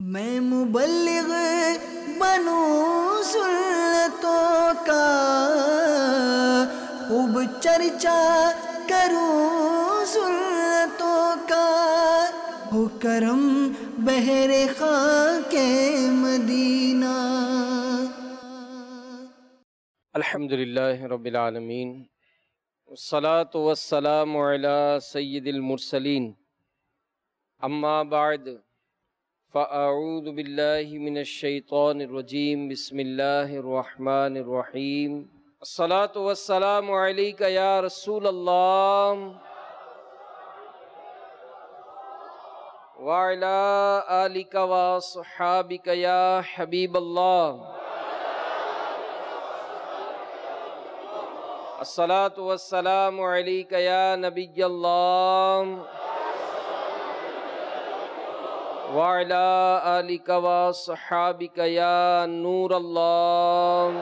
میں مبلغ بنوں سنتوں کا، خوب چرچا کروں سنتوں کا، ہو کرم بہر خاک مدینہ۔ الحمدللہ رب العالمین، والصلاة والسلام علی سید المرسلین، اما بعد فاعوذ باللہ من الشیطان الرجیم، بسم اللہ الرحمن الرحیم۔ الصلاة والسلام علیک یا رسول اللہ وعلی آلک واصحابک یا حبیب اللہ۔ الصلاة والسلام علیک یا نبی اللہ وعلی آلک وصحابک یا نور اللہ۔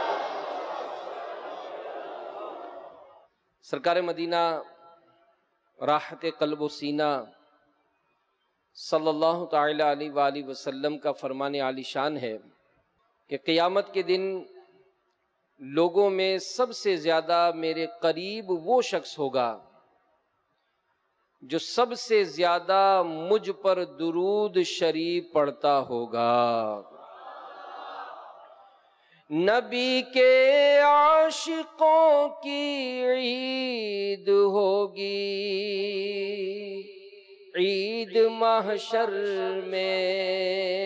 سرکار مدینہ راحت قلب و سینہ صلی اللہ تعالی علیہ وآلہ وسلم کا فرمان عالی شان ہے کہ قیامت کے دن لوگوں میں سب سے زیادہ میرے قریب وہ شخص ہوگا جو سب سے زیادہ مجھ پر درود شریف پڑھتا ہوگا۔ نبی کے عاشقوں کی عید ہوگی، عید محشر میں۔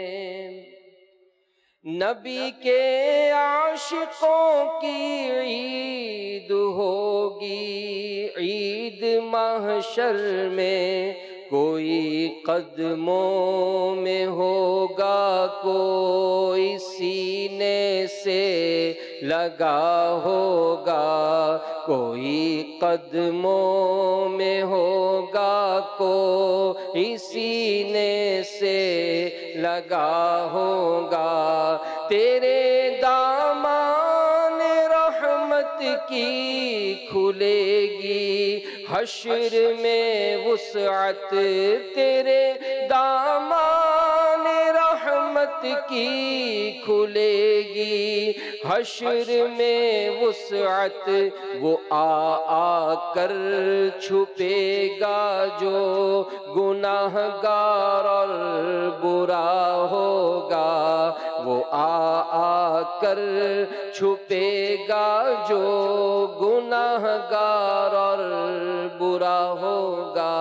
نبی کے عاشقوں کی عید ہوگی، عید محشر میں۔ کوئی قدموں میں ہوگا، کوئی سینے سے لگا ہوگا، کوئی قدموں میں ہوگا، کوئی سینے سے لگا ہوگا۔ تیرے دامان رحمت کی کھلے گی حشر میں وسعت، تیرے دامان رحمت کی کھلے گی حشر میں وسعت۔ وہ آ کر چھپے گا جو گناہ گار اور برا ہوگا، وہ آ کر چھپے گا جو گناہ گار اور برا ہوگا۔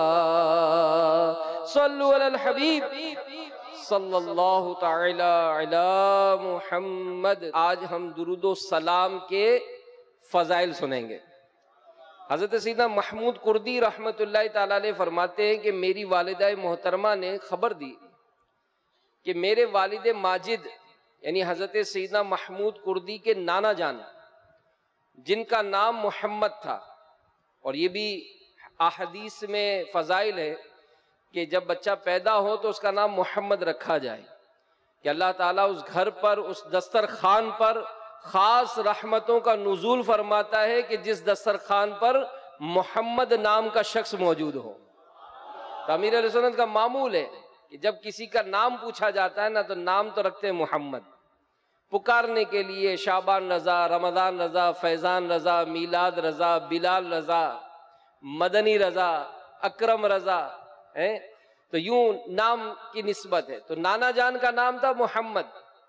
صلو علی الحبیب صلی اللہ تعالی علی محمد۔ آج ہم درود و سلام کے فضائل سنیں گے۔ حضرت سیدنا محمود کردی رحمت اللہ تعالی علیہ فرماتے ہیں کہ میری والدہ محترمہ نے خبر دی کہ میرے والد ماجد یعنی حضرت سیدنا محمود کردی کے نانا جان، جن کا نام محمد تھا، اور یہ بھی احادیث میں فضائل ہے کہ جب بچہ پیدا ہو تو اس کا نام محمد رکھا جائے، کہ اللہ تعالیٰ اس گھر پر، اس دسترخوان پر خاص رحمتوں کا نزول فرماتا ہے کہ جس دسترخوان پر محمد نام کا شخص موجود ہو۔ تو امیر علیہ سنت کا معمول ہے کہ جب کسی کا نام پوچھا جاتا ہے نا تو نام تو رکھتے ہیں محمد، پکارنے کے لیے شعبان رضا، رمضان رضا، فیضان رضا، میلاد رضا، بلال رضا، مدنی رضا، اکرم رضا ہے، تو یوں نام کی نسبت ہے۔ تو نانا جان کا نام تھا محمد،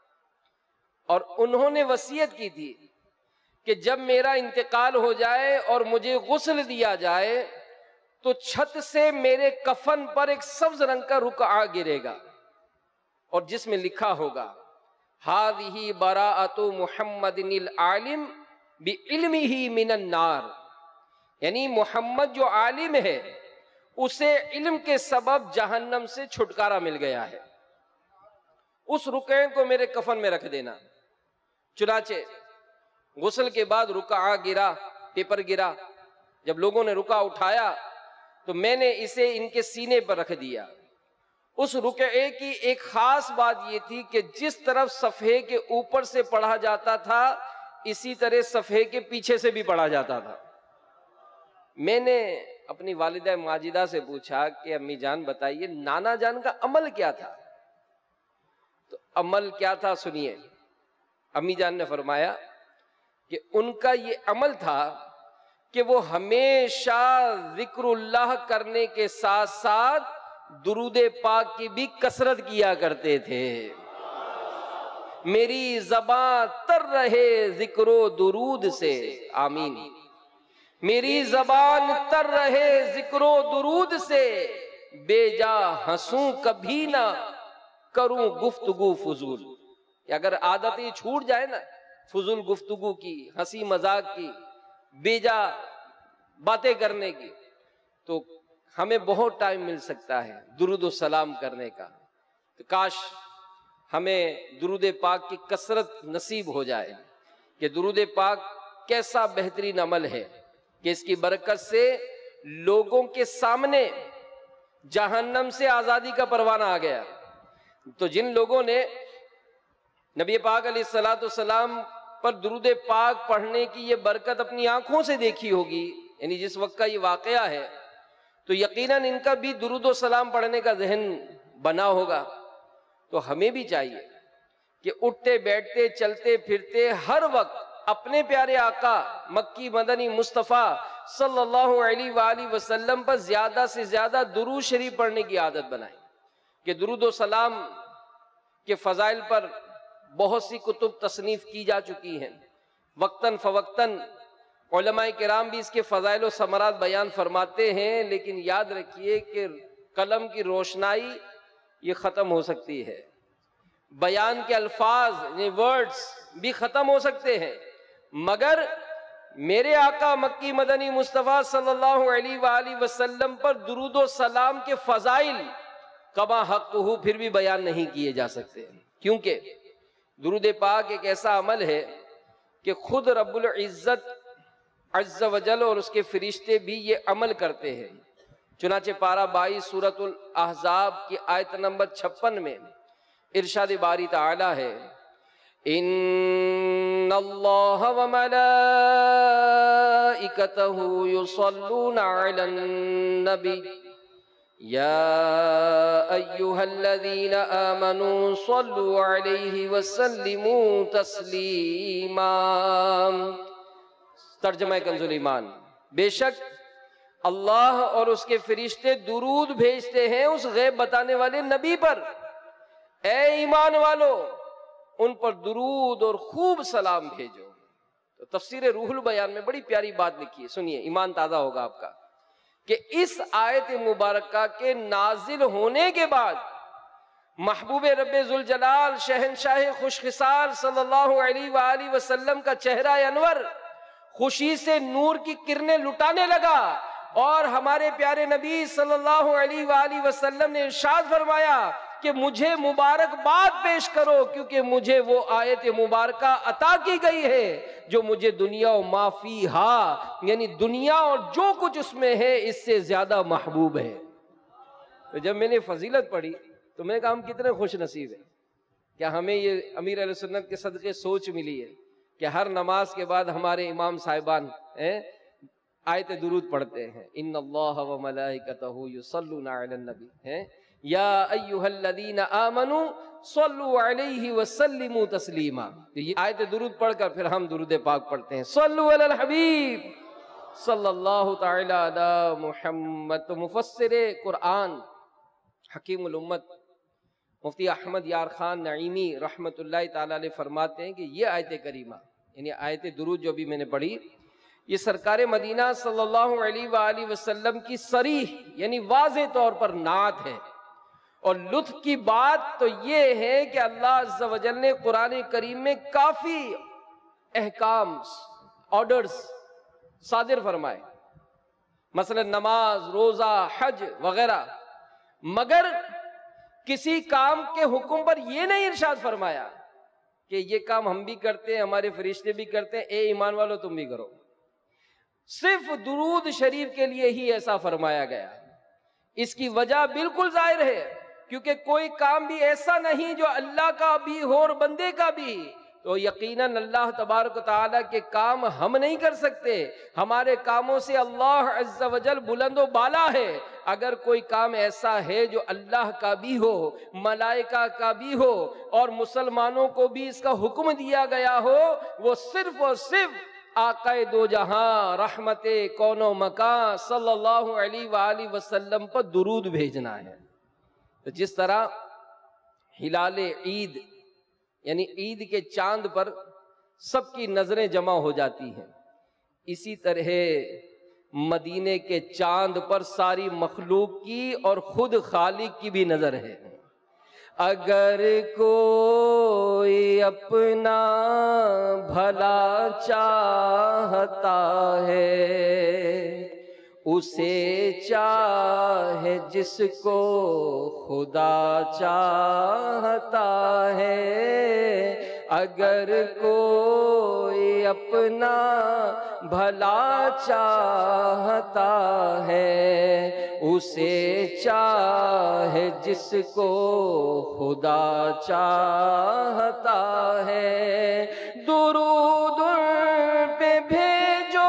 اور انہوں نے وصیت کی تھی کہ جب میرا انتقال ہو جائے اور مجھے غسل دیا جائے تو چھت سے میرے کفن پر ایک سبز رنگ کا رقعہ گرے گا، اور جس میں لکھا ہوگا ہذہ براءۃ محمد العالم بعلمہ من النار، یعنی محمد جو عالم ہے اسے علم کے سبب جہنم سے چھٹکارا مل گیا ہے، اس رقعے کو میرے کفن میں رکھ دینا۔ چنانچہ غسل کے بعد رقعہ گرا، پیپر گرا، جب لوگوں نے رقعہ اٹھایا تو میں نے اسے ان کے سینے پر رکھ دیا۔ اس رقعے کی ایک خاص بات یہ تھی کہ جس طرف صفحے کے اوپر سے پڑھا جاتا تھا اسی طرح صفحے کے پیچھے سے بھی پڑھا جاتا تھا۔ میں نے اپنی والدہ ماجدہ سے پوچھا کہ امی جان بتائیے نانا جان کا عمل کیا تھا؟ تو عمل کیا تھا سنیے، امی جان نے فرمایا کہ ان کا یہ عمل تھا کہ وہ ہمیشہ ذکر اللہ کرنے کے ساتھ ساتھ درود پاک کی بھی کثرت کیا کرتے تھے۔ میری زبان تر رہے ذکر و درود سے، آمین۔ میری زبان تر رہے ذکر و درود سے، بے جا ہنسوں کبھی نہ کروں گفتگو فضول۔ کہ اگر عادت یہ چھوٹ جائے نا فضول گفتگو کی، ہنسی مذاق کی، بے جا باتیں کرنے کی، تو ہمیں بہت ٹائم مل سکتا ہے درود و سلام کرنے کا۔ تو کاش ہمیں درود پاک کی کثرت نصیب ہو جائے کہ درود پاک کیسا بہترین عمل ہے کہ اس کی برکت سے لوگوں کے سامنے جہنم سے آزادی کا پروانہ آ گیا۔ تو جن لوگوں نے نبی پاک علیہ الصلوۃ والسلام پر درود پاک پڑھنے کی یہ برکت اپنی آنکھوں سے دیکھی ہوگی، یعنی جس وقت کا یہ واقعہ ہے، تو یقیناً ان کا بھی درود و سلام پڑھنے کا ذہن بنا ہوگا۔ تو ہمیں بھی چاہیے کہ اٹھتے بیٹھتے چلتے پھرتے ہر وقت اپنے پیارے آقا مکی مدنی مصطفیٰ صلی اللہ علیہ وآلہ وسلم پر زیادہ سے زیادہ درود شریف پڑھنے کی عادت بنائیں۔ کہ درود و سلام کے فضائل پر بہت سی کتب تصنیف کی جا چکی ہیں، وقتاً فوقتاً علماء کرام بھی اس کے فضائل و ثمرات بیان فرماتے ہیں، لیکن یاد رکھیے کہ قلم کی روشنائی یہ ختم ہو سکتی ہے، بیان کے الفاظ یعنی ورڈز بھی ختم ہو سکتے ہیں، مگر میرے آقا مکی مدنی مصطفیٰ صلی اللہ علیہ وآلہ وسلم پر درود و سلام کے فضائل کما حق ہو پھر بھی بیان نہیں کیے جا سکتے، کیونکہ درود پاک ایک ایسا عمل ہے کہ خود رب العزت عز و جل اور اس کے فرشتے بھی یہ عمل کرتے ہیں۔ چنانچہ پارہ 22 سورۃ الاحزاب کی آیت نمبر 56 میں ارشاد باری تعالی ہے، ان اللہ وملائکتہ یصلون علی النبی یا ایہا الذین آمنوا صلوا علیہ وسلموا تسلیما۔ ترجمہ کنز الایمان، بے شک اللہ اور اس کے فرشتے درود بھیجتے ہیں اس غیب بتانے والے نبی پر، اے ایمان والو ان پر درود اور خوب سلام بھیجو۔ تو تفسیر روح البیان میں بڑی پیاری بات لکھی ہے، سنیے ایمان تازہ ہوگا آپ کا، کہ اس آیت مبارکہ کے نازل ہونے کے بعد محبوب رب ذوالجلال شہنشاہ خوش خصال صلی اللہ علیہ وآلہ وسلم کا چہرہ انور خوشی سے نور کی کرنیں لٹانے لگا، اور ہمارے پیارے نبی صلی اللہ علیہ وآلہ وسلم نے ارشاد فرمایا کہ مجھے مبارکباد پیش کرو، کیونکہ مجھے وہ آیت مبارکہ عطا کی گئی ہے جو مجھے دنیا و ما فیہا، یعنی دنیا اور جو کچھ اس میں ہے اس سے زیادہ محبوب ہے۔ تو جب میں نے فضیلت پڑھی تو میں نے کہا ہم کتنے خوش نصیب ہیں کیا ہمیں یہ امیر اہل سنت کے صدقے سوچ ملی ہے کہ ہر نماز کے بعد ہمارے امام صاحبان آیت درود پڑھتے ہیں، ان اللہ و ملائکتہ یصلون علی النبی، یا ایہا الذین آمنوا صلوا علیہ وسلموا تسلیما۔ یہ آیت درود پڑھ کر پھر ہم درود پاک پڑھتے ہیں، صلوا علی الحبیب صلی اللہ تعالی علی محمد۔ تو مفسر قرآن حکیم الامت مفتی احمد یار خان نعیمی رحمت اللہ تعالی علیہ فرماتے ہیں کہ یہ آیت کریمہ یعنی آیت درود جو بھی میں نے پڑھی، یہ سرکار مدینہ صلی اللہ علیہ وآلہ وسلم کی صریح یعنی واضح طور پر نعت ہے۔ اور لطف کی بات تو یہ ہے کہ اللہ عز و جل نے قرآن کریم میں کافی احکام آرڈرز صادر فرمائے، مثلا نماز، روزہ، حج وغیرہ، مگر کسی کام کے حکم پر یہ نہیں ارشاد فرمایا کہ یہ کام ہم بھی کرتے ہیں، ہمارے فرشتے بھی کرتے ہیں، اے ایمان والو تم بھی کرو۔ صرف درود شریف کے لیے ہی ایسا فرمایا گیا۔ اس کی وجہ بالکل ظاہر ہے، کیونکہ کوئی کام بھی ایسا نہیں جو اللہ کا بھی ہو اور بندے کا بھی، تو یقیناً اللہ تبارک و تعالیٰ کے کام ہم نہیں کر سکتے، ہمارے کاموں سے اللہ عز و جل بلند و بالا ہے، اگر کوئی کام ایسا ہے جو اللہ کا بھی ہو، ملائکہ کا بھی ہو اور مسلمانوں کو بھی اس کا حکم دیا گیا ہو، وہ صرف اور صرف آقا دو جہاں رحمت کون و مکان صلی اللہ علیہ وآلہ وسلم پر درود بھیجنا ہے۔ تو جس طرح ہلال عید یعنی عید کے چاند پر سب کی نظریں جمع ہو جاتی ہیں، اسی طرح مدینے کے چاند پر ساری مخلوق کی اور خود خالق کی بھی نظر ہے۔ اگر کوئی اپنا بھلا چاہتا ہے، اسے چاہے جس کو خدا چاہتا ہے۔ اگر کوئی اپنا بھلا چاہتا ہے، اسے چاہے جس کو خدا چاہتا ہے۔ درود پہ بھیجو،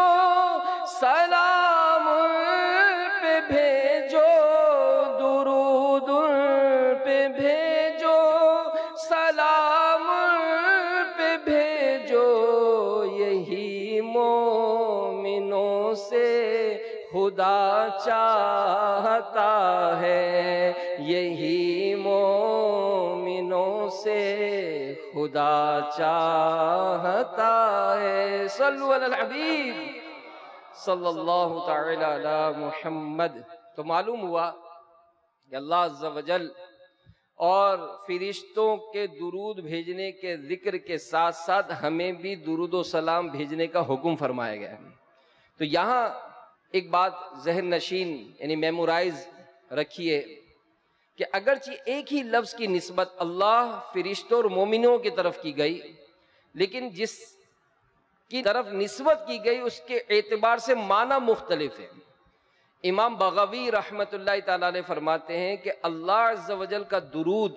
سلام پہ بھیجو، درود پہ بھیجو، سلام پہ بھیجو، یہی مومنوں سے خدا چاہتا ہے، یہی مومنوں سے خدا چاہتا ہے۔ صلو علی الحبیب صلی اللہ تعالی علی محمد۔ تو معلوم ہوا کہ اللہ عز و جل اور فرشتوں کے درود بھیجنے کے ذکر کے ساتھ ساتھ ہمیں بھی درود و سلام بھیجنے کا حکم فرمایا گیا ہے۔ تو یہاں ایک بات ذہن نشین یعنی میمورائز رکھیے کہ اگرچہ ایک ہی لفظ کی نسبت اللہ، فرشتوں اور مومنوں کی طرف کی گئی، لیکن جس کی طرف نسبت کی گئی اس کے اعتبار سے معنی مختلف ہے۔ امام بغوی رحمت اللہ تعالیٰ علیہ فرماتے ہیں کہ اللہ عز و جل کا درود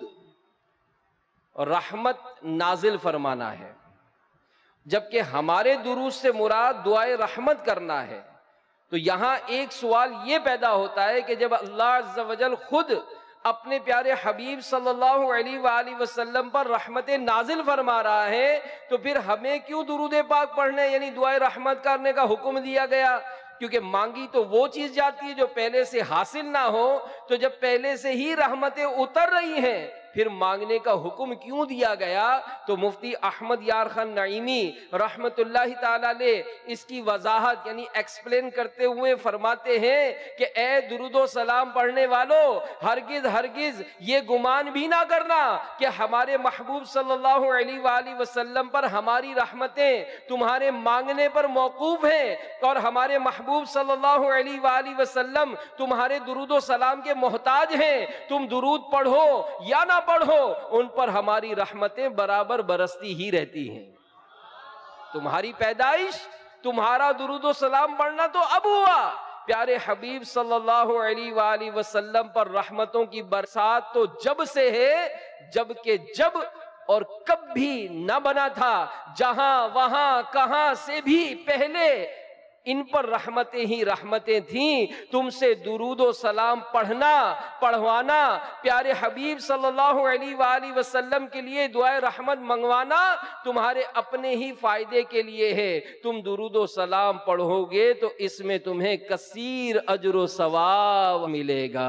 رحمت نازل فرمانا ہے، جبکہ ہمارے درود سے مراد دعائے رحمت کرنا ہے۔ تو یہاں ایک سوال یہ پیدا ہوتا ہے کہ جب اللہ عز و جل خود اپنے پیارے حبیب صلی اللہ علیہ وآلہ وسلم پر رحمت نازل فرما رہا ہے، تو پھر ہمیں کیوں درود پاک پڑھنے یعنی دعائے رحمت کرنے کا حکم دیا گیا؟ کیونکہ مانگی تو وہ چیز جاتی ہے جو پہلے سے حاصل نہ ہو، تو جب پہلے سے ہی رحمتیں اتر رہی ہیں پھر مانگنے کا حکم کیوں دیا گیا؟ تو مفتی احمد یار خان نعیمی رحمت اللہ تعالیٰ علیہ اس کی وضاحت یعنی ایکسپلین کرتے ہوئے فرماتے ہیں کہ اے درود و سلام پڑھنے والو، ہرگز ہرگز یہ گمان بھی نہ کرنا کہ ہمارے محبوب صلی اللہ علیہ وآلہ وسلم پر ہماری رحمتیں تمہارے مانگنے پر موقوف ہیں، اور ہمارے محبوب صلی اللہ علیہ وآلہ وسلم تمہارے درود و سلام کے محتاج ہیں۔ تم درود پڑھو یا نہ پڑھو، ان پر ہماری رحمتیں برابر برستی ہی رہتی ہیں۔ تمہاری پیدائش، تمہارا درود و سلام پڑھنا تو اب ہوا، پیارے حبیب صلی اللہ علیہ وآلہ وسلم پر رحمتوں کی برسات تو جب سے ہے جب کہ جب اور کب بھی نہ بنا تھا، جہاں وہاں کہاں سے بھی پہلے ان پر رحمتیں ہی رحمتیں تھیں۔ تم سے درود و سلام پڑھنا، پڑھوانا، پیارے حبیب صلی اللہ علیہ وآلہ وسلم کے لیے دعائے رحمت منگوانا تمہارے اپنے ہی فائدے کے لیے ہے۔ تم درود و سلام پڑھو گے تو اس میں تمہیں کثیر اجر و ثواب ملے گا۔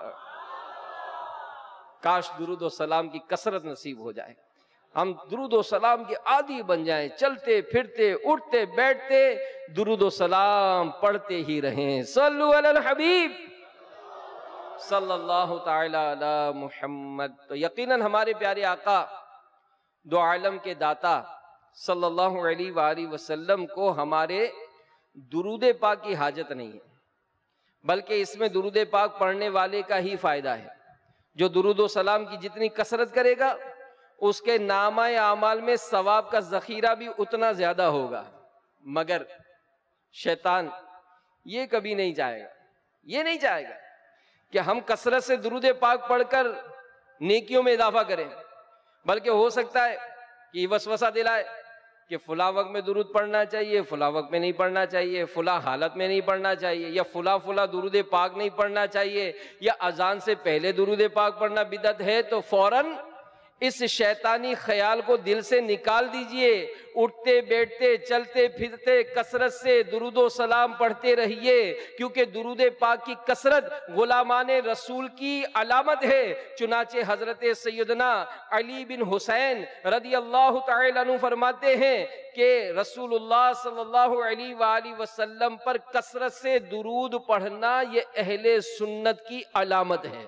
کاش درود و سلام کی کثرت نصیب ہو جائے، ہم درود و سلام کے عادی بن جائیں، چلتے پھرتے اٹھتے بیٹھتے درود و سلام پڑھتے ہی رہیں۔ صلو علی الحبیب صلی اللہ تعالی علی محمد۔ تو یقیناً ہمارے پیارے آقا دو عالم کے داتا صلی اللہ علیہ وآلہ وسلم کو ہمارے درود پاک کی حاجت نہیں ہے، بلکہ اس میں درود پاک پڑھنے والے کا ہی فائدہ ہے۔ جو درود و سلام کی جتنی کثرت کرے گا اس کے نامہ اعمال میں ثواب کا ذخیرہ بھی اتنا زیادہ ہوگا، مگر شیطان یہ کبھی نہیں چاہے گا، یہ نہیں چاہے گا کہ ہم کثرت سے درود پاک پڑھ کر نیکیوں میں اضافہ کریں، بلکہ ہو سکتا ہے کہ یہ وسوسہ دلائے کہ فلاں وقت میں درود پڑھنا چاہیے، فلاں وقت میں نہیں پڑھنا چاہیے، فلاں حالت میں نہیں پڑھنا چاہیے، یا فلاں درود پاک نہیں پڑھنا چاہیے، یا اذان سے پہلے درود پاک پڑھنا بدعت ہے، تو فوراً اس شیطانی خیال کو دل سے نکال دیجئے. اٹھتے بیٹھتے چلتے پھرتے کثرت سے درود و سلام پڑھتے رہیے، کیونکہ درود پاک کی کثرت غلامان رسول کی علامت ہے. چنانچہ حضرت سیدنا علی بن حسین رضی اللہ تعالی عنہ فرماتے ہیں کہ رسول اللہ صلی اللہ علیہ وآلہ وسلم پر کثرت سے درود پڑھنا یہ اہل سنت کی علامت ہے.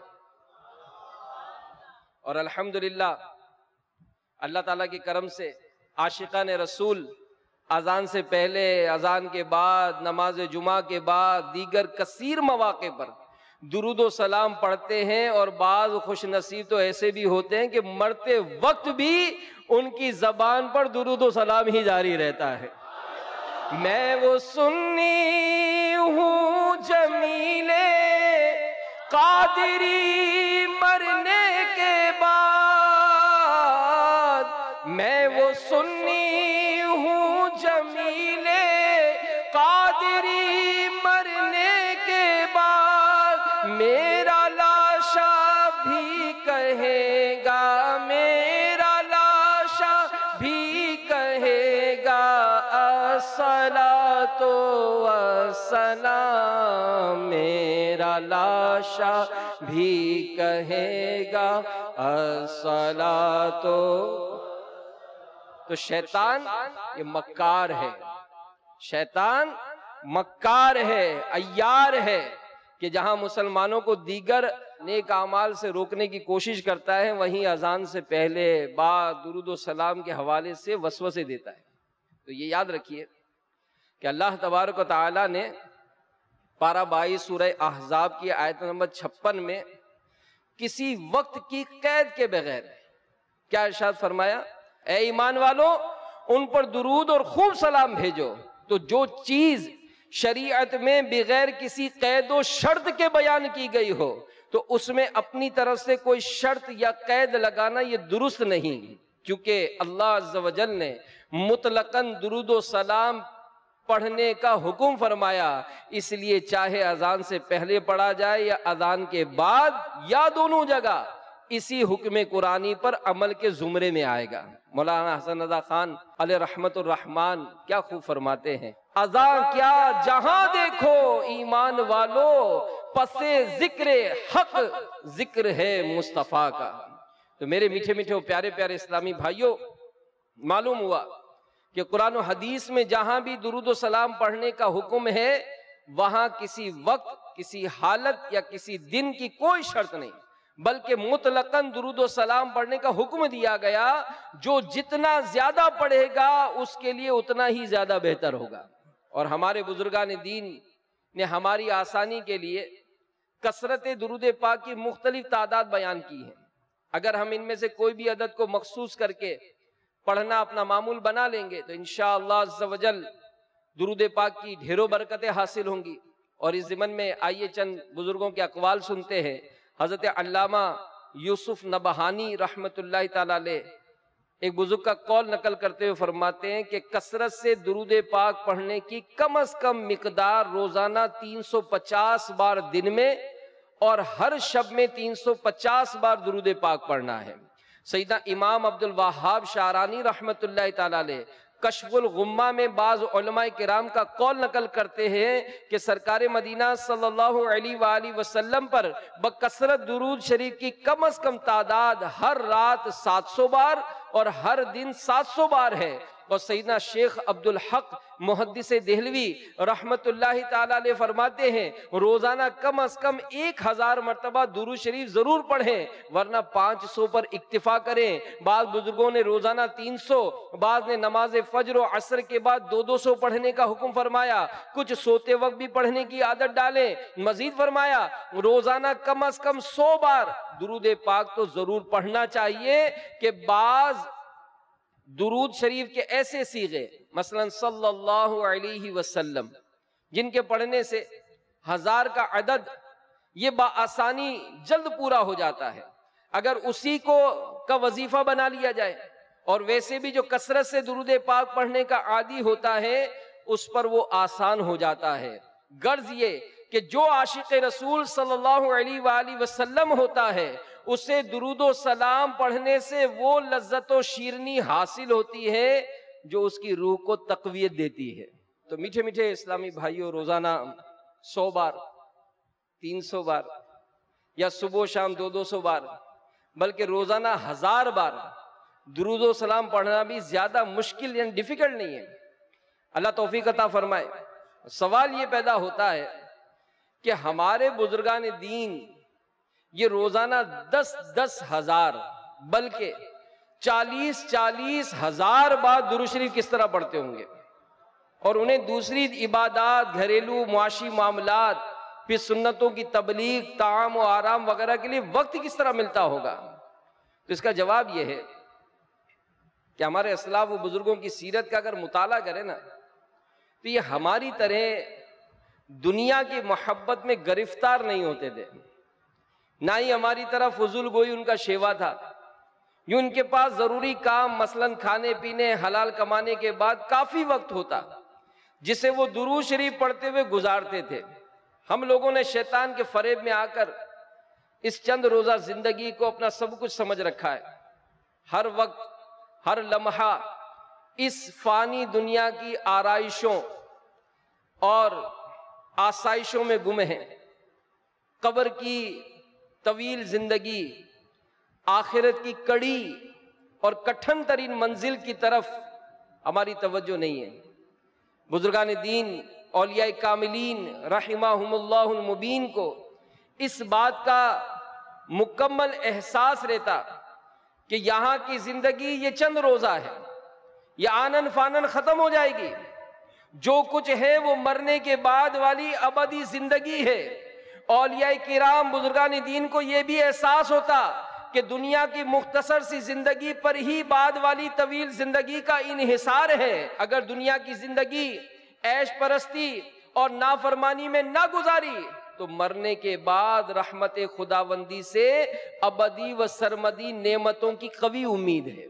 اور الحمدللہ اللہ تعالیٰ کے کرم سے عاشقان رسول اذان سے پہلے، اذان کے بعد، نماز جمعہ کے بعد، دیگر کثیر مواقع پر درود و سلام پڑھتے ہیں. اور بعض خوش نصیب تو ایسے بھی ہوتے ہیں کہ مرتے وقت بھی ان کی زبان پر درود و سلام ہی جاری رہتا ہے. میں وہ سنی ہوں جمیل قادری مرنے کے بعد، میں وہ سنی ہوں جمیل قادری مرنے کے بعد، میرا لاشا بھی کہے گا، میرا لاشا بھی کہے گا الصلاۃ والسلام، میرا لاشا بھی کہے گا الصلاۃ. تو شیطان یہ مکار ہے، شیطان مکار ہے، عیار ہے، کہ جہاں مسلمانوں کو دیگر نیک اعمال سے روکنے کی کوشش کرتا ہے، وہیں اذان سے پہلے، بعد، درود و سلام کے حوالے سے وسوسے دیتا ہے. تو یہ یاد رکھیے کہ اللہ تبارک و تعالی نے پارہ 22 سورہ احزاب کی آیت نمبر 56 میں کسی وقت کی قید کے بغیر کیا ارشاد فرمایا؟ اے ایمان والو، ان پر درود اور خوب سلام بھیجو. تو جو چیز شریعت میں بغیر کسی قید و شرط کے بیان کی گئی ہو تو اس میں اپنی طرف سے کوئی شرط یا قید لگانا یہ درست نہیں، کیونکہ اللہ عز و جل نے مطلقاً درود و سلام پڑھنے کا حکم فرمایا. اس لیے چاہے اذان سے پہلے پڑھا جائے یا اذان کے بعد، یا دونوں جگہ اسی حکم قرآنی پر عمل کے زمرے میں آئے گا. مولانا حسن رضا خان علیہ رحمت الرحمان کیا خوب فرماتے ہیں، اذان کیا جہاں دیکھو ایمان والو، پسے ذکر حق ذکر ہے مصطفیٰ کا. تو میرے میٹھے میٹھے و پیارے پیارے اسلامی بھائیوں، معلوم ہوا کہ قرآن و حدیث میں جہاں بھی درود و سلام پڑھنے کا حکم ہے، وہاں کسی وقت، کسی حالت یا کسی دن کی کوئی شرط نہیں، بلکہ مطلقاً درود و سلام پڑھنے کا حکم دیا گیا. جو جتنا زیادہ پڑھے گا اس کے لیے اتنا ہی زیادہ بہتر ہوگا. اور ہمارے بزرگان دین نے ہماری آسانی کے لیے کثرت درود پاک کی مختلف تعداد بیان کی ہے. اگر ہم ان میں سے کوئی بھی عدد کو مخصوص کر کے پڑھنا اپنا معمول بنا لیں گے تو انشاءاللہ عز و جل درود پاک کی ڈھیروں برکتیں حاصل ہوں گی. اور اس ضمن میں آئیے چند بزرگوں کے اقوال سنتے ہیں. حضرت علامہ یوسف نبہانی رحمت اللہ تعالی علیہ ایک بزرگ کا قول نقل کرتے ہوئے فرماتے ہیں کہ کثرت سے درود پاک پڑھنے کی کم از کم مقدار روزانہ 350 بار دن میں اور ہر شب میں 350 بار درود پاک پڑھنا ہے. سیدنا امام عبد الوہاب شعرانی رحمت اللہ تعالی علیہ کشف الغمہ میں بعض علماء کرام کا قول نقل کرتے ہیں کہ سرکار مدینہ صلی اللہ علیہ وآلہ وسلم پر بکثرت درود شریف کی کم از کم تعداد ہر رات 700 بار اور ہر دن 700 بار ہے. اور سیدنا شیخ عبد الحق محدث دہلوی رحمت اللہ تعالی علیہ فرماتے ہیں روزانہ کم از کم 1000 مرتبہ درود شریف ضرور پڑھیں، ورنہ 500 پر اکتفا کریں. بعض بزرگوں نے روزانہ 300، بعض نے نماز فجر و عصر کے بعد 200 پڑھنے کا حکم فرمایا. کچھ سوتے وقت بھی پڑھنے کی عادت ڈالیں. مزید فرمایا روزانہ کم از کم 100 بار درود پاک تو ضرور پڑھنا چاہیے. کہ بعض درود شریف کے ایسے صیغے مثلا صلی اللہ علیہ وسلم جن کے پڑھنے سے 1000 کا عدد یہ بآسانی جلد پورا ہو جاتا ہے. اگر اسی کو کا وظیفہ بنا لیا جائے اور ویسے بھی جو کثرت سے درود پاک پڑھنے کا عادی ہوتا ہے اس پر وہ آسان ہو جاتا ہے۔ غرض یہ کہ جو عاشق رسول صلی اللہ علیہ وآلہ وسلم ہوتا ہے اسے درود و سلام پڑھنے سے وہ لذت و شیرنی حاصل ہوتی ہے جو اس کی روح کو تقویت دیتی ہے۔ تو میٹھے میٹھے اسلامی بھائیوں، روزانہ 100 بار، 300 بار، یا صبح و شام 200 بار، بلکہ روزانہ 1000 بار درود و سلام پڑھنا بھی زیادہ مشکل یعنی ڈیفیکلٹ نہیں ہے۔ اللہ توفیق عطا فرمائے۔ سوال یہ پیدا ہوتا ہے کہ ہمارے بزرگان دین یہ روزانہ 10 ہزار بلکہ 40 ہزار بار درود شریف کس طرح پڑھتے ہوں گے، اور انہیں دوسری عبادات، گھریلو معاشی معاملات، پھر سنتوں کی تبلیغ، طعام و آرام وغیرہ کے لیے وقت کس طرح ملتا ہوگا؟ تو اس کا جواب یہ ہے کہ ہمارے اسلاف و بزرگوں کی سیرت کا اگر مطالعہ کریں نا تو یہ ہماری طرح دنیا کی محبت میں گرفتار نہیں ہوتے تھے، نہ ہی ہماری طرح فضول گوئی ان کا شیوا تھا۔ یوں ان کے پاس ضروری کام مثلاً کھانے پینے حلال کمانے کے بعد کافی وقت ہوتا جسے وہ درود شریف پڑھتے ہوئے گزارتے تھے۔ ہم لوگوں نے شیطان کے فریب میں آ کر اس چند روزہ زندگی کو اپنا سب کچھ سمجھ رکھا ہے، ہر وقت ہر لمحہ اس فانی دنیا کی آرائشوں اور آسائشوں میں گم ہیں۔ قبر کی طویل زندگی، آخرت کی کڑی اور کٹھن ترین منزل کی طرف ہماری توجہ نہیں ہے۔ بزرگان دین، اولیاء کاملین رحمہم اللہ المبین کو اس بات کا مکمل احساس رہتا کہ یہاں کی زندگی یہ چند روزہ ہے، یہ آنن فانن ختم ہو جائے گی، جو کچھ ہے وہ مرنے کے بعد والی ابدی زندگی ہے۔ اولیاء کرام بزرگان دین کو یہ بھی احساس ہوتا کہ دنیا کی مختصر سی زندگی پر ہی بعد والی طویل زندگی کا انحصار ہے۔ اگر دنیا کی زندگی عیش پرستی اور نافرمانی میں نہ گزاری تو مرنے کے بعد رحمت خداوندی سے ابدی و سرمدی نعمتوں کی قوی امید ہے۔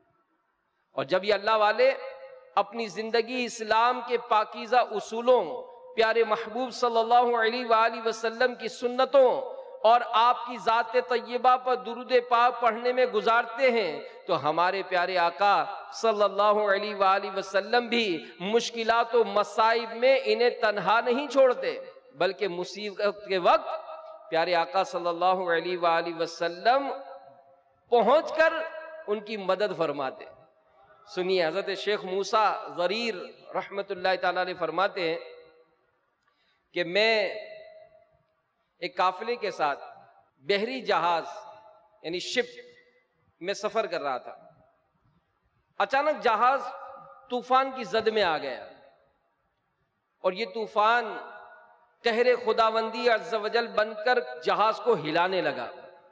اور جب یہ اللہ والے اپنی زندگی اسلام کے پاکیزہ اصولوں، پیارے محبوب صلی اللہ علیہ وآلہ وسلم کی سنتوں اور آپ کی ذات طیبہ پر درود پاک پڑھنے میں گزارتے ہیں تو ہمارے پیارے آقا صلی اللہ علیہ وآلہ وسلم بھی مشکلات و مصائب میں انہیں تنہا نہیں چھوڑتے، بلکہ مصیبت کے وقت پیارے آقا صلی اللہ علیہ وآلہ وسلم پہنچ کر ان کی مدد فرماتے۔ سنیے، حضرت شیخ موسیٰ ضریر رحمت اللہ تعالیٰ علیہ فرماتے ہیں کہ میں ایک قافلے کے ساتھ بحری جہاز یعنی شپ میں سفر کر رہا تھا۔ اچانک جہاز طوفان کی زد میں آ گیا اور یہ طوفان قہر خداوندی عز و جل بن کر جہاز کو ہلانے لگا۔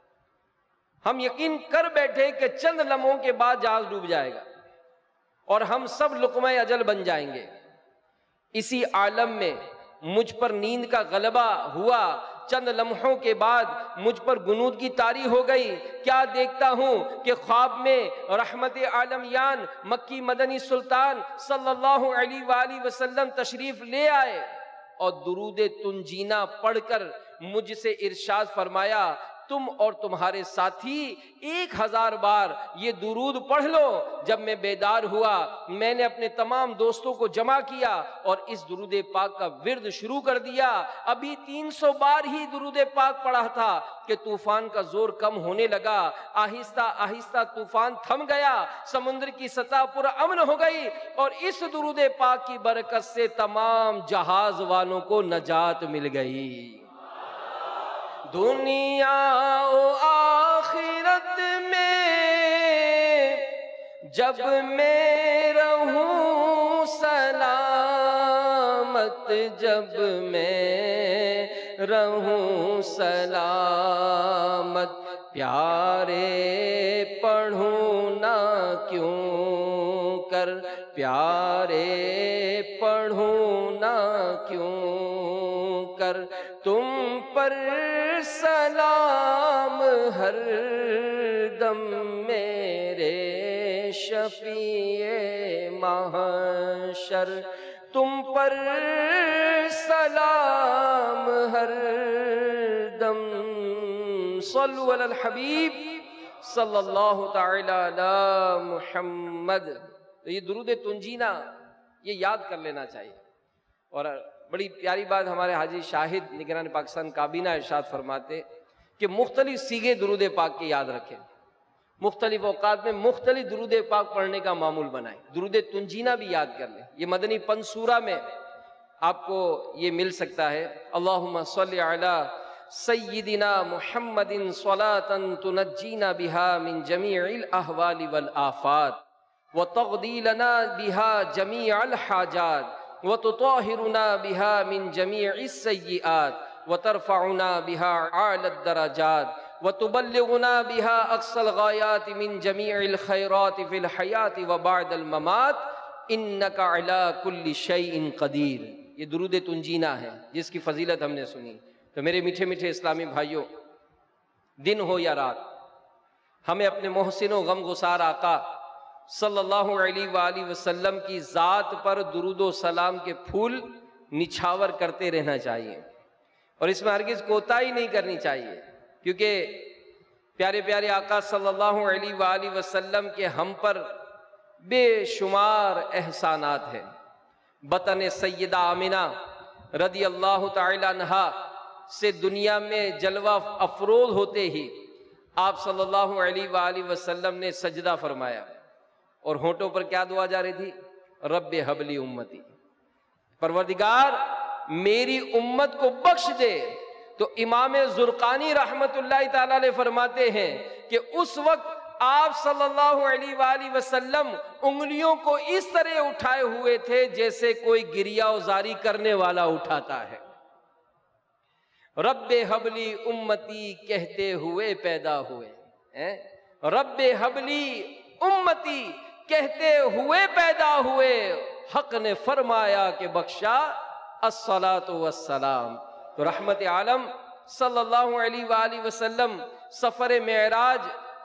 ہم یقین کر بیٹھے کہ چند لمحوں کے بعد جہاز ڈوب جائے گا اور ہم سب لقمہ اجل بن جائیں گے۔ اسی عالم میں مجھ پر نیند کا غلبہ ہوا۔ چند لمحوں کے بعد مجھ پر غنود کی طاری ہو گئی۔ کیا دیکھتا ہوں کہ خواب میں رحمت عالمیان مکی مدنی سلطان صلی اللہ علیہ وآلہ وسلم تشریف لے آئے اور درود تنجینہ پڑھ کر مجھ سے ارشاد فرمایا، تم اور تمہارے ساتھی 1000 بار یہ درود پڑھ لو۔ جب میں بیدار ہوا میں نے اپنے تمام دوستوں کو جمع کیا اور اس درود پاک کا ورد شروع کر دیا۔ ابھی 300 بار ہی درود پاک پڑھا تھا کہ طوفان کا زور کم ہونے لگا۔ آہستہ آہستہ طوفان تھم گیا، سمندر کی سطح پر امن ہو گئی اور اس درود پاک کی برکت سے تمام جہاز والوں کو نجات مل گئی۔ دنیا و آخرت میں جب میں رہوں سلامت، جب میں رہوں سلامت، پیارے پڑھوں نہ کیوں کر، پیارے پڑھوں نہ کیوں کر، تم پر سلام ہر دم میرے شفیع محشر تم پر سلام ہر دم، صلو علی الحبیب صلی اللہ تعالی علی محمد۔ تو یہ درود تنجینہ یہ یاد کر لینا چاہیے۔ اور بڑی پیاری بات ہمارے حاجی شاہد نگران پاکستان کابینہ ارشاد فرماتے کہ مختلف صیغے درود پاک کے یاد رکھیں، مختلف اوقات میں مختلف درود پاک پڑھنے کا معمول بنائیں، درود تنجینہ بھی یاد کر لیں۔ یہ مدنی پنسورہ میں آپ کو یہ مل سکتا ہے۔ اللہم صلی علی سیدنا محمد صلاۃ تنجینا بہا من جمیع الاحوال والآفات وتقضی لنا بہا جمیع الحاجات وتطہرنا بہا من جمیع السیئات وترفعنا بہا اعلی الدرجات وتبلغنا بها اقصى الغایات من جمیع الخیرات فی الحیات وبعد الممات انک علی کل شیء قدیر۔ یہ درود تنجینہ ہے جس کی فضیلت ہم نے سنی۔ تو میرے میٹھے میٹھے اسلامی بھائیوں، دن ہو یا رات، ہمیں اپنے محسن و غم گسار آقا صلی اللہ علیہ وآلہ وسلم کی ذات پر درود و سلام کے پھول نچھاور کرتے رہنا چاہیے، اور اس میں ہرگز کوتاہی نہیں کرنی چاہیے، کیونکہ پیارے پیارے آقا صلی اللہ علیہ وآلہ وسلم کے ہم پر بے شمار احسانات ہیں۔ بطن سیدہ آمنہ رضی اللہ تعالی عنہا سے دنیا میں جلوہ افروز ہوتے ہی آپ صلی اللہ علیہ وآلہ وسلم نے سجدہ فرمایا، اور ہونٹوں پر کیا دعا جا رہی تھی؟ رب حب لی امتی، پروردگار میری امت کو بخش دے۔ تو امام زرقانی رحمت اللہ تعالی علیہ فرماتے ہیں کہ اس وقت آپ صلی اللہ علیہ وآلہ وسلم انگلیوں کو اس طرح اٹھائے ہوئے تھے جیسے کوئی گریہ وزاری کرنے والا اٹھاتا ہے۔ رب حبلی امتی کہتے ہوئے پیدا ہوئے، رب حبلی امتی کہتے ہوئے پیدا ہوئے، حق نے فرمایا کہ بخشا الصلاۃ والسلام۔ تو رحمت عالم صلی اللہ علیہ وآلہ وسلم سفر معراج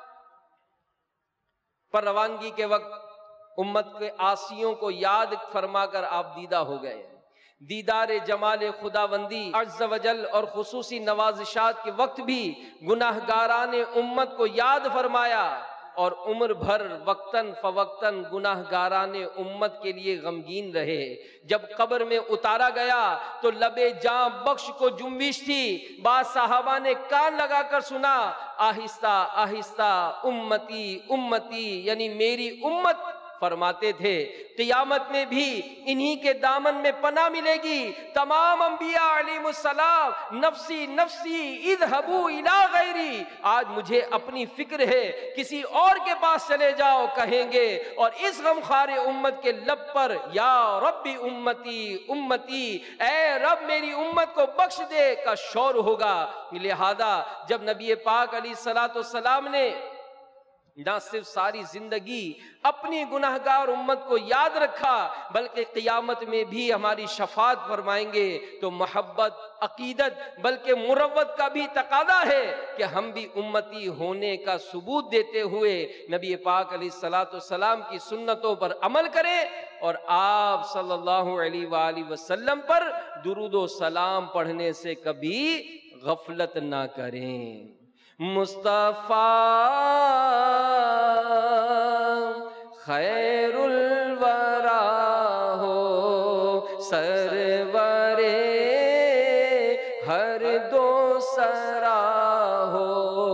پر روانگی کے وقت امت کے عاصیوں کو یاد فرما کر آپ دیدہ ہو گئے۔ دیدار جمال خداوندی عز و جل اور خصوصی نوازشات کے وقت بھی گناہگاران امت کو یاد فرمایا، اور عمر بھر وقتاً فوقتاً گناہگاران امت کے لیے غمگین رہے۔ جب قبر میں اتارا گیا تو لبے جاں بخش کو جنبش تھی، بعض صحابہ نے کان لگا کر سنا، آہستہ آہستہ امتی امتی، یعنی میری امت فرماتے تھے قیامت میں بھی انہی کے دامن میں پناہ ملے گی۔ تمام انبیاء علیہ السلام نفسی نفسی اذهبوا الی غیری، آج مجھے اپنی فکر ہے، کسی اور کے پاس چلے جاؤ کہیں گے، اور اس غمخوار امت کے لب پر یا ربی امتی امتی، اے رب میری امت کو بخش دے کا شور ہوگا۔ لہذا جب نبی پاک علیہ السلام نے نہ صرف ساری زندگی اپنی گناہگار امت کو یاد رکھا بلکہ قیامت میں بھی ہماری شفاعت فرمائیں گے، تو محبت عقیدت بلکہ مروت کا بھی تقاضا ہے کہ ہم بھی امتی ہونے کا ثبوت دیتے ہوئے نبی پاک علیہ السلام کی سنتوں پر عمل کریں، اور آپ صلی اللہ علیہ وآلہ وسلم پر درود و سلام پڑھنے سے کبھی غفلت نہ کریں۔ مصطفیٰ خیر الورا ہو، سرور ہر دو سرا ہو،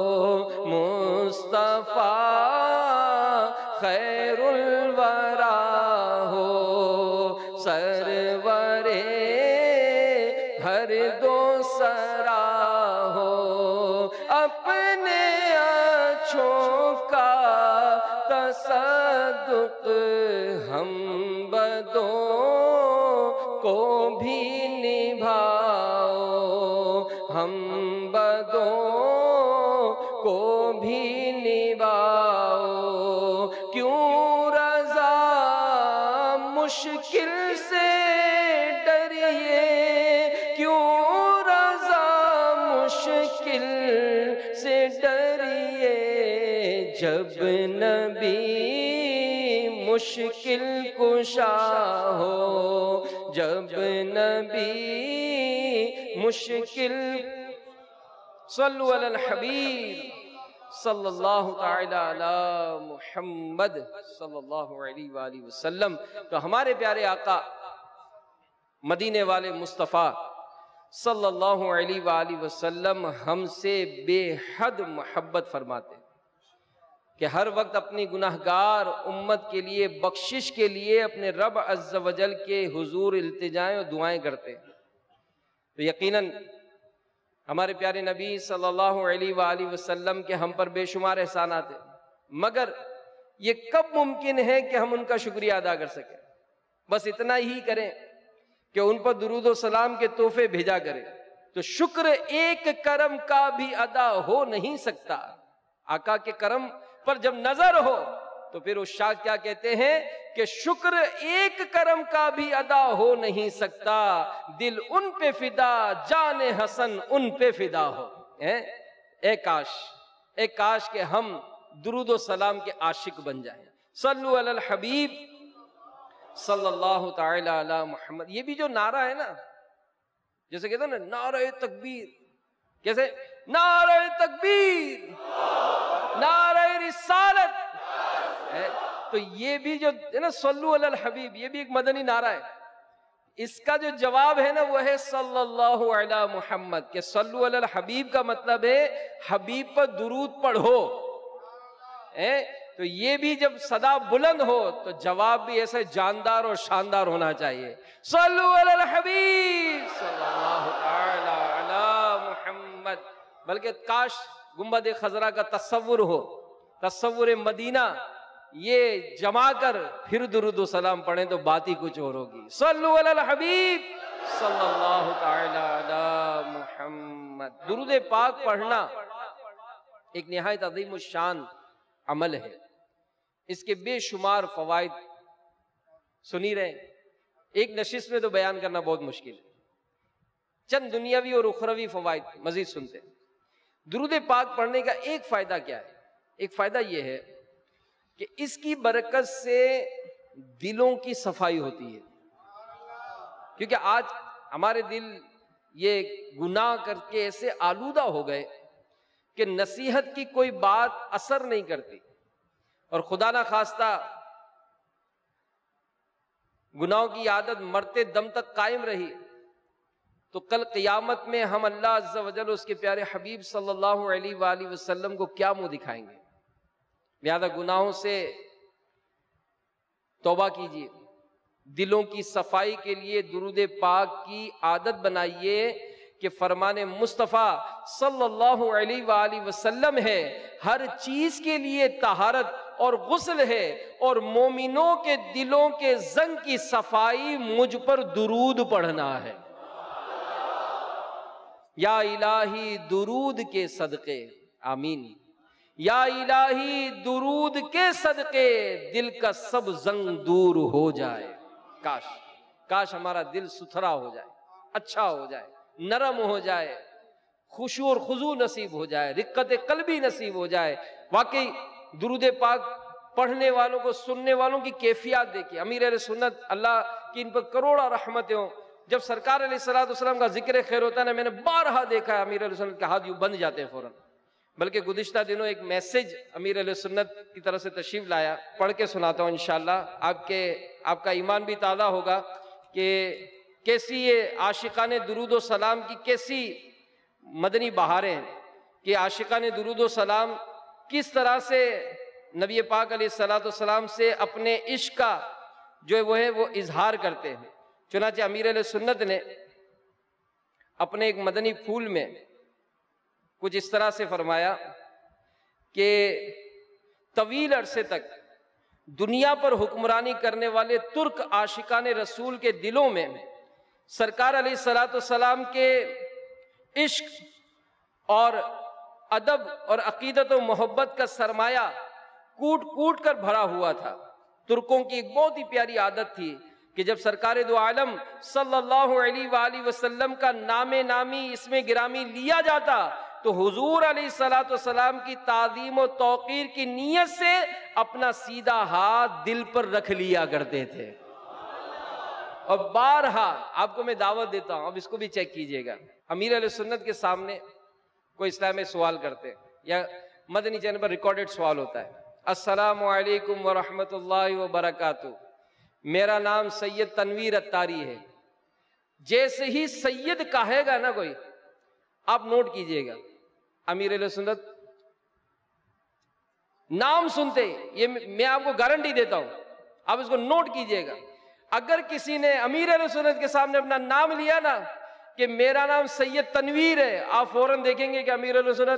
مصطفیٰ خیر الورا ہو، سرور ہر دو سرا ہو، اپنے اچھوں کا تصدق ہم بدوں کو بھی نبھاؤ، ہم بدوں کو بھی نبھاؤ، کیوں رضا مشکل سے ڈریے، کیوں رضا مشکل سے ڈریے، جب نبی مشکل کشا ہو جب نبی مشکل صلو علی الحبیب صلی اللہ تعالی علی محمد صلی اللہ علیہ وآلہ وسلم. تو ہمارے پیارے آقا مدینے والے مصطفیٰ صلی اللہ علیہ وآلہ وسلم ہم سے بے حد محبت فرماتے کہ ہر وقت اپنی گناہگار امت کے لیے بخشش کے لیے اپنے رب عز و جل کے حضور التجائیں اور دعائیں کرتے. تو یقیناً ہمارے پیارے نبی صلی اللہ علیہ وآلہ وسلم کے ہم پر بے شمار احسانات ہیں، مگر یہ کب ممکن ہے کہ ہم ان کا شکریہ ادا کر سکیں؟ بس اتنا ہی کریں کہ ان پر درود و سلام کے تحفے بھیجا کریں. تو شکر ایک کرم کا بھی ادا ہو نہیں سکتا. آقا کے کرم پر جب نظر ہو تو پھر اس شاہ کیا کہتے ہیں کہ شکر ایک کرم کا بھی ادا ہو نہیں سکتا، دل ان پہ فدا جان حسن ان پہ فدا ہو. اے کاش کہ ہم درود و سلام کے عاشق بن جائیں. صلو علی الحبیب صلی اللہ تعالی علی محمد. یہ بھی جو نعرہ ہے نا، جیسے کہتے ہیں نا نعرہ تکبیر، کیسے؟ نعرہ تکبیر، نعرہ رسالت. تو یہ بھی جو ہے نا صلو علی الحبیب، یہ بھی ایک مدنی نعرہ ہے. اس کا جو جواب ہے نا وہ ہے صلی اللہ علی محمد. کہ صلو علی الحبیب کا مطلب ہے حبیب پر درود پڑھو. تو یہ بھی جب صدا بلند ہو تو جواب بھی ایسے جاندار اور شاندار ہونا چاہیے. صلو علی الحبیب صلی اللہ تعالی علی محمد. بلکہ کاش گنبد خضرا کا تصور ہو، تصور مدینہ، یہ جما کر پھر درود و سلام پڑھیں تو بات ہی کچھ اور ہوگی. صلو علی الحبیب صلی اللہ تعالی علی محمد. درود پاک پڑھنا ایک نہایت عظیم الشان عمل ہے. اس کے بے شمار فوائد سنی رہے، ایک نشست میں تو بیان کرنا بہت مشکل ہے. چند دنیاوی اور اخروی فوائد مزید سنتے ہیں. درود پاک پڑھنے کا ایک فائدہ کیا ہے؟ ایک فائدہ یہ ہے کہ اس کی برکت سے دلوں کی صفائی ہوتی ہے. کیونکہ آج ہمارے دل یہ گناہ کر کے ایسے آلودہ ہو گئے کہ نصیحت کی کوئی بات اثر نہیں کرتی، اور خدا نہ خواستہ گناہوں کی عادت مرتے دم تک قائم رہی تو کل قیامت میں ہم اللہ عز و جل اس کے پیارے حبیب صلی اللہ علیہ وآلہ وسلم کو کیا منہ دکھائیں گے؟ لہذا گناہوں سے توبہ کیجیے، دلوں کی صفائی کے لیے درود پاک کی عادت بنائیے کہ فرمان مصطفیٰ صلی اللہ علیہ وآلہ وسلم ہے ہر چیز کے لیے طہارت اور غسل ہے، اور مومنوں کے دلوں کے زنگ کی صفائی مجھ پر درود پڑھنا ہے. یا الہی درود کے صدقے، آمین. یا الہی درود کے صدقے دل کا سب زنگ دور ہو جائے. کاش ہمارا دل ستھرا ہو جائے، اچھا ہو جائے، نرم ہو جائے، خشوع اور خضوع نصیب ہو جائے، رقت قلبی نصیب ہو جائے. واقعی درود پاک پڑھنے والوں کو، سننے والوں کی کیفیات دیکھیں. امیر اہل سنت اللہ کی ان پر کروڑا رحمتیں ہوں، جب سرکار علیہ السلام کا ذکر خیر ہوتا ہے نا، میں نے بارہا دیکھا ہے امیر علیہ سنت کے ہاتھ یوں بند جاتے ہیں فوراً. بلکہ گزشتہ دنوں ایک میسج امیر علیہ سنت کی طرف سے تشریف لایا، پڑھ کے سناتا ہوں انشاءاللہ. آپ کا ایمان بھی تازہ ہوگا کہ کیسی یہ عاشقان درود و سلام کی کیسی مدنی بہاریں ہیں، کہ عاشقان درود و سلام کس طرح سے نبی پاک علیہ السلام سے اپنے عشق کا جو ہے وہ اظہار کرتے ہیں. چنانچہ امیر علیہ سنت نے اپنے ایک مدنی پھول میں کچھ اس طرح سے فرمایا کہ طویل عرصے تک دنیا پر حکمرانی کرنے والے ترک عاشقان رسول کے دلوں میں سرکار علیہ السلام کے عشق اور ادب اور عقیدت و محبت کا سرمایہ کوٹ کوٹ کر بھرا ہوا تھا. ترکوں کی ایک بہت ہی پیاری عادت تھی کہ جب سرکار دو عالم صلی اللہ علیہ وآلہ وسلم کا نام نامی اسم گرامی لیا جاتا تو حضور علیہ الصلوۃ والسلام کی تعظیم و توقیر کی نیت سے اپنا سیدھا ہاتھ دل پر رکھ لیا کرتے تھے. اور بارہا آپ کو میں دعوت دیتا ہوں، اب اس کو بھی چیک کیجئے گا. امیر اہل سنت کے سامنے کوئی اسلام میں سوال کرتے ہیں یا مدنی چینل پر ریکارڈڈ سوال ہوتا ہے، السلام علیکم ورحمۃ اللہ وبرکاتہ، میرا نام سید تنویر اتاری ہے. جیسے ہی سید کہے گا نا کوئی، آپ نوٹ کیجئے گا، امیر اہل سنت نام سنتے، یہ میں آپ کو گارنٹی دیتا ہوں، آپ اس کو نوٹ کیجئے گا. اگر کسی نے امیر اہل سنت کے سامنے اپنا نام لیا نا کہ میرا نام سید تنویر ہے، آپ فوراً دیکھیں گے کہ امیر اہل سنت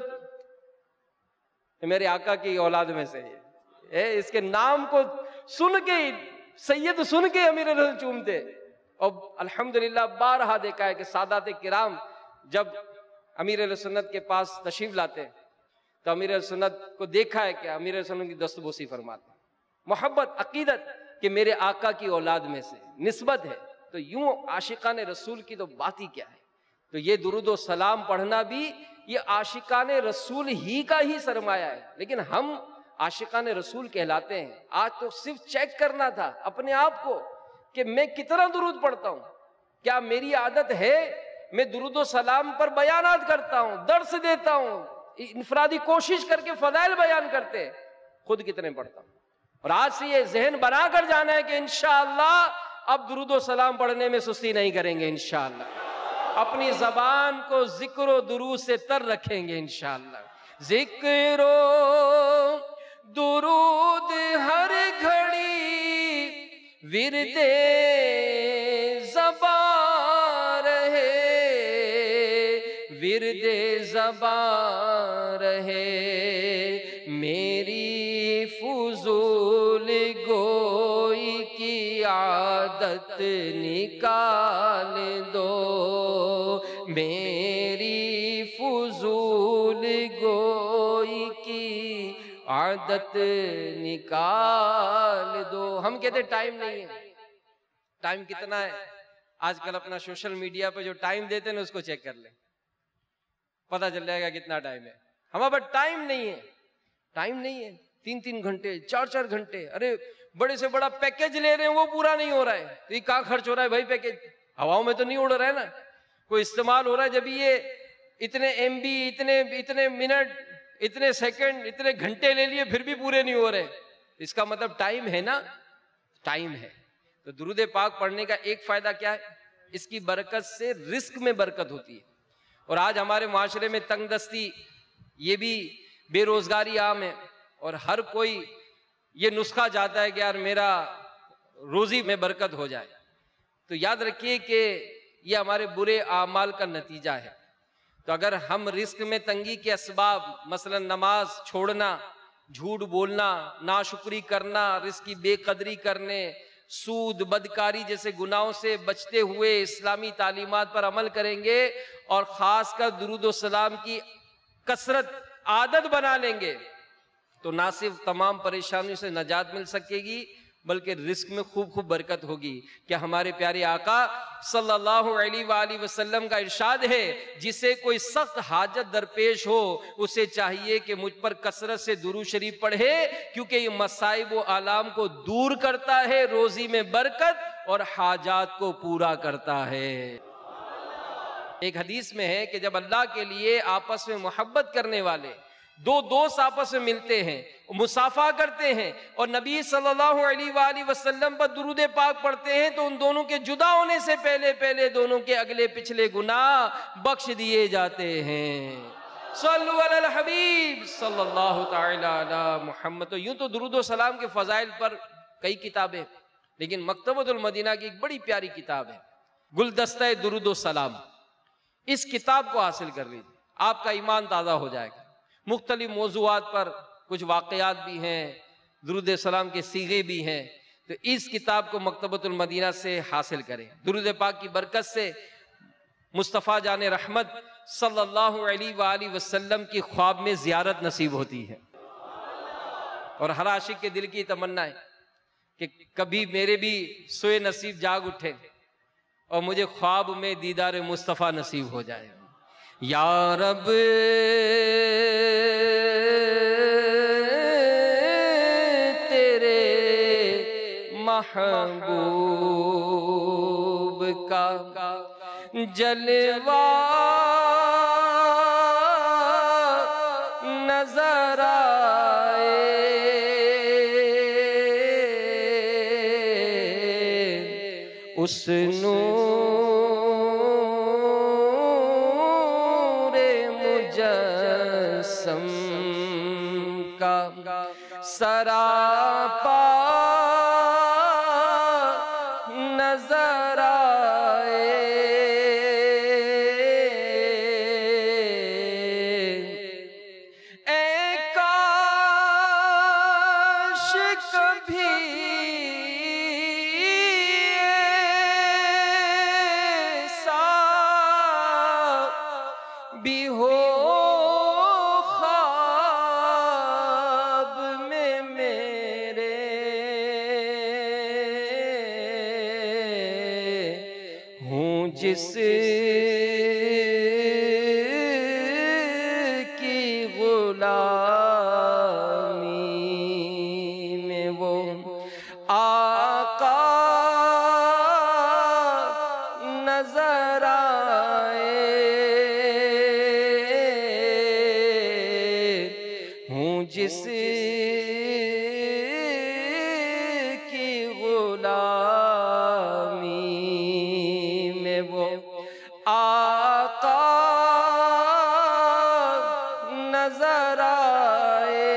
میرے آقا کی اولاد میں سے ہے. اس کے نام کو سن کے سید سن کے امیر اہل سنت چومتے. اور الحمدللہ بارہا دیکھا ہے کہ سادات کرام جب امیر اہل سنت کے پاس تشریف لاتے ہیں تو امیر اہل سنت کو دیکھا ہے کہ امیر اہل سنت کی دستبوسی فرماتے ہیں. محبت، عقیدت کہ میرے آقا کی اولاد میں سے نسبت ہے. تو یوں عاشقان رسول کی تو بات ہی کیا ہے. تو یہ درود و سلام پڑھنا بھی یہ عاشقان رسول ہی کا ہی سرمایہ ہے. لیکن ہم عاشقان رسول کہلاتے ہیں. آج تو صرف چیک کرنا تھا اپنے آپ کو کہ میں کتنا درود پڑھتا ہوں. کیا میری عادت ہے میں درود و سلام پر بیانات کرتا ہوں، درس دیتا ہوں، انفرادی کوشش کر کے فضائل بیان کرتے ہیں، خود کتنے پڑھتا ہوں. اور آج سے یہ ذہن بنا کر جانا ہے کہ انشاءاللہ اب درود و سلام پڑھنے میں سستی نہیں کریں گے. انشاءاللہ اپنی زبان کو ذکر و درود سے تر رکھیں گے. انشاءاللہ ذکر و درود ہر گھڑی ورد زبان رہے، ورد زبان رہے. میری فضول گوئی کی عادت نکال دو، میری فضول گوئی کی عادت نکال دو. ہم کہتے ٹائم نہیں ہے. ٹائم کتنا ہے؟ آج کل اپنا سوشل میڈیا پہ جو ٹائم دیتے ہیں اس کو چیک کر لیں، پتہ چل جائے گا کتنا ٹائم ہے. ہمارے پاس ٹائم نہیں ہے. ٹائم نہیں ہے. 3 گھنٹے 4 گھنٹے، ارے بڑے سے بڑا پیکج لے رہے ہیں وہ پورا نہیں ہو رہا ہے. تو یہ کہاں خرچ ہو رہا ہے بھائی؟ پیکج ہواؤں میں تو نہیں اڑ رہا ہے نا، کوئی استعمال ہو رہا ہے. جب یہ اتنے ایم بی، اتنے منٹ، اتنے سیکنڈ، اتنے گھنٹے لے لیے پھر بھی پورے نہیں ہو رہے. اس کا مطلب ٹائم ہے نا، ٹائم ہے. تو درود پاک پڑھنے کا ایک فائدہ کیا ہے؟ اس کی برکت سے رزق میں برکت ہوتی ہے. اور آج ہمارے معاشرے میں تنگ دستی، یہ بھی بے روزگاری عام ہے، اور ہر کوئی یہ نسخہ چاہتا ہے کہ یار میرا روزی میں برکت ہو جائے. تو یاد رکھیے کہ یہ ہمارے برے اعمال کا نتیجہ ہے. تو اگر ہم رزق میں تنگی کے اسباب، مثلا نماز چھوڑنا، جھوٹ بولنا، ناشکری کرنا، رزق کی بے قدری کرنے، سود، بدکاری جیسے گناہوں سے بچتے ہوئے اسلامی تعلیمات پر عمل کریں گے، اور خاص کر درود و سلام کی کثرت عادت بنا لیں گے، تو نہ صرف تمام پریشانیوں سے نجات مل سکے گی بلکہ رزق میں خوب برکت ہوگی. کہ ہمارے پیارے آقا صلی اللہ علیہ وآلہ وسلم کا ارشاد ہے، جسے کوئی سخت حاجت درپیش ہو اسے چاہیے کہ مجھ پر کثرت سے درود شریف پڑھے، کیونکہ یہ مصائب و آلام کو دور کرتا ہے، روزی میں برکت اور حاجات کو پورا کرتا ہے. ایک حدیث میں ہے کہ جب اللہ کے لیے آپس میں محبت کرنے والے دو دوست آپس میں ملتے ہیں، مصافحہ کرتے ہیں اور نبی صلی اللہ علیہ وآلہ وسلم پر درود پاک پڑھتے ہیں، تو ان دونوں کے جدا ہونے سے پہلے دونوں کے اگلے پچھلے گناہ بخش دیے جاتے ہیں. صلو علی الحبیب صلی اللہ تعالی علی محمد. تو یوں تو درود و سلام کے فضائل پر کئی کتابیں، لیکن مکتبۃ المدینہ کی ایک بڑی پیاری کتاب ہے گلدستہ درود و سلام. اس کتاب کو حاصل کر لیجیے، آپ کا ایمان تازہ ہو جائے گا. مختلف موضوعات پر کچھ واقعات بھی ہیں، درود سلام کے صیغے بھی ہیں. تو اس کتاب کو مکتبۃ المدینہ سے حاصل کریں. درود پاک کی برکت سے مصطفیٰ جان رحمت صلی اللہ علیہ وآلہ وسلم کی خواب میں زیارت نصیب ہوتی ہے. اور ہر عاشق کے دل کی تمنا ہے کہ کبھی میرے بھی سوئے نصیب جاگ اٹھے اور مجھے خواب میں دیدار مصطفیٰ نصیب ہو جائے. یا رب تیرے محبوب کا جلوہ نظر آئے، اس نور مجسم کا سراپا نظر آئے، اے کاش کبھی بھی ہو خواب میں میرے، ہوں جس کی غلامی میں وہ آقا نظر آئے، جس کی غلامی میں وہ آقا نظر آئے۔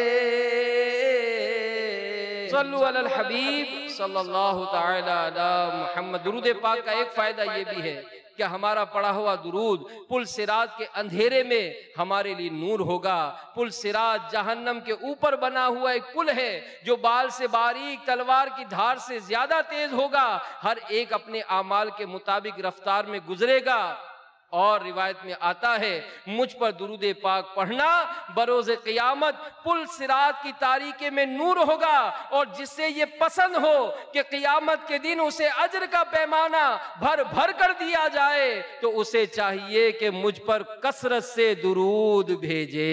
صلو علی الحبیب صلی اللہ تعالی علی محمد۔ درود پاک کا ایک فائدہ یہ بھی ہے کہ ہمارا پڑھا ہوا درود پل صراط کے اندھیرے میں ہمارے لیے نور ہوگا۔ پل صراط جہنم کے اوپر بنا ہوا ایک پل ہے جو بال سے باریک تلوار کی دھار سے زیادہ تیز ہوگا، ہر ایک اپنے اعمال کے مطابق رفتار میں گزرے گا۔ اور روایت میں آتا ہے مجھ پر درود پاک پڑھنا بروز قیامت پل صراط کی تاریکی میں نور ہوگا، اور جس سے یہ پسند ہو کہ قیامت کے دن اسے اجر کا پیمانہ بھر بھر کر دیا جائے تو اسے چاہیے کہ مجھ پر کثرت سے درود بھیجے۔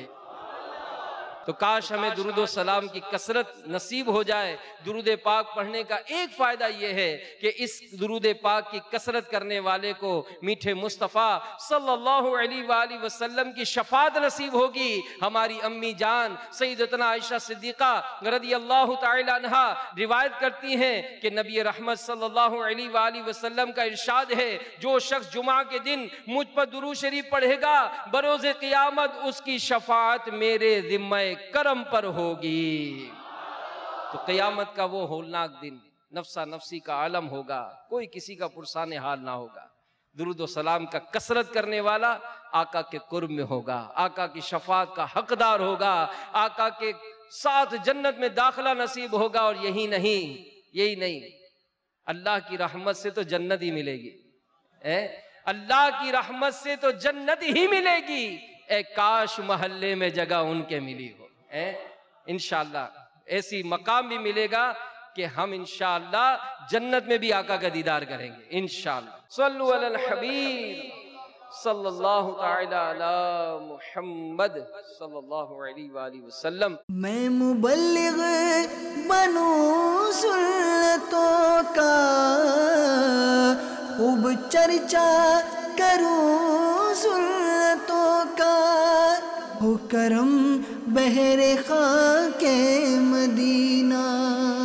تو کاش ہمیں درود و سلام کی کثرت نصیب ہو جائے۔ درود پاک پڑھنے کا ایک فائدہ یہ ہے کہ اس درود پاک کی کثرت کرنے والے کو میٹھے مصطفیٰ صلی اللہ علیہ وآلہ وسلم کی شفاعت نصیب ہوگی۔ ہماری امی جان سیدتنا عائشہ صدیقہ رضی اللہ تعالی عنہا روایت کرتی ہیں کہ نبی رحمت صلی اللہ علیہ وآلہ وسلم کا ارشاد ہے، جو شخص جمعہ کے دن مجھ پر درود شریف پڑھے گا بروز قیامت اس کی شفاعت میرے ذمہ کرم پر ہوگی۔ تو قیامت کا وہ ہولناک دن نفسا نفسی کا عالم ہوگا، کوئی کسی کا پرسان حال نہ ہوگا۔ درود و سلام کا کثرت کرنے والا آقا کے قرب میں ہوگا، آقا کی شفاعت کا حقدار ہوگا، آقا کے ساتھ جنت میں داخلہ نصیب ہوگا۔ اور یہی نہیں اللہ کی رحمت سے تو جنت ہی ملے گی، اللہ کی رحمت سے تو جنت ہی ملے گی۔ اے کاش محلے میں جگہ ان کے ملی ہو، انشاءاللہ ایسی مقام بھی ملے گا کہ ہم انشاءاللہ جنت میں بھی آقا کا دیدار کریں گے انشاءاللہ۔ صلو علی الحبیب صلی اللہ تعالی علی محمد صلی اللہ علیہ وآلہ وسلم۔ میں مبلغ بنوں سنتوں کا، خوب چرچا کروں سنتوں کا، ہو کرم بہر خاک مدینہ۔